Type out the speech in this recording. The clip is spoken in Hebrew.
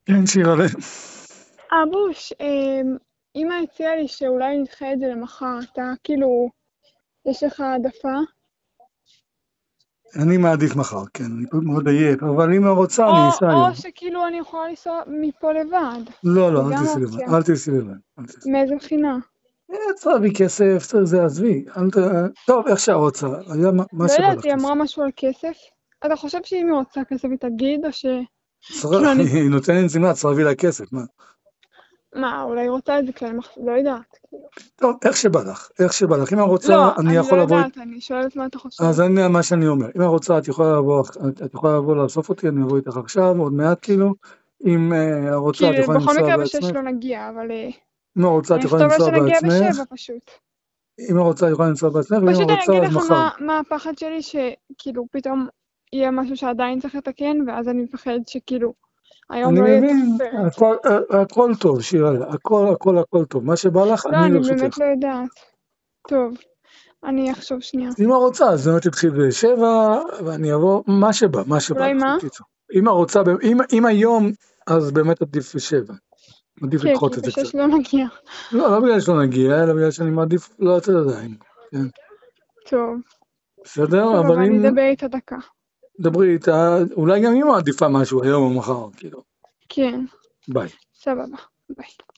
כן, שירה, אבוש, אמא הציעה לי שאולי נדחה את זה למחר, אתה כאילו, יש לך העדפה? אני מעדיף מחר, כן, אני מאוד עייף, אבל אם את רוצה, אני אסע או היום. שכאילו אני יכולה לנסוע מפה לבד, לא, זה לא, אל גם תעשי לבד, אופציה. אל תעשי לבד. מאיזה בחינה? צריך בי כסף, צריך זה, עזבי. טוב, איך שהרוצה, היה מה לא שבא יודעת, לך היא כסף. אמרה משהו על כסף? אתה חושב שאם היא רוצה כסף היא תגיד, או ש... כאילו אני... היא נותנת זימה, צריך להביא לה כסף, מה? מה, אולי היא רוצה את זה כאלה לא יודעת. טוב, איך שבא לך, איך שבא לך. אם את רוצה, לא, אני אני לא יכול לבוא, יודעת, אני שואלת מה אתה חושב. אז אני, מה שאני אומר, אם את רוצה, את יכולה לבוא לאסוף אותי, אני אבוא איתך עכשיו, עוד מעט כאילו. אם את רוצה, את כאילו, יכולה בכל לנסוע מקרה בשש בעצמך. לא נגיע, אבל אם את רוצה, את אני יכולה חושבת אומר לנסוע שנגיע בעצמך. בשבע פשוט. אם את רוצה, את יכולה לנסוע בעצמך, ואם את פשוט אני רוצה, אגיד אז לך מחר. מה הפחד שלי, שכאילו פתאום יהיה משהו שעדיין צריך לתקן, ואז אני מפחד שכאילו היום אני לא יהיה מבין, תופרת. הכל טוב, שירה, הכל טוב. מה שבא לך, לא, אני אני באמת לרשותך. לא יודעת. טוב, אני אחשוב שנייה. אם את רוצה, אז באמת תתחיל בשבע, ואני אבוא, מה שבא אולי לך, מה? בקיצור. אם את רוצה, אם היום, אז באמת עדיף בשבע. עדיף כן, כי לדחות את זה קצת. בשש לא נגיע. לא בגלל שלא נגיע, אלא בגלל שאני מעדיף לא לצאת עדיין. כן. טוב, בסדר? אבל סבבה, אני אם, אדבר איתה דקה. דברי איתה, אולי גם אם מעדיפה משהו היום או מחר, כאילו. כן, ביי. סבבה, ביי.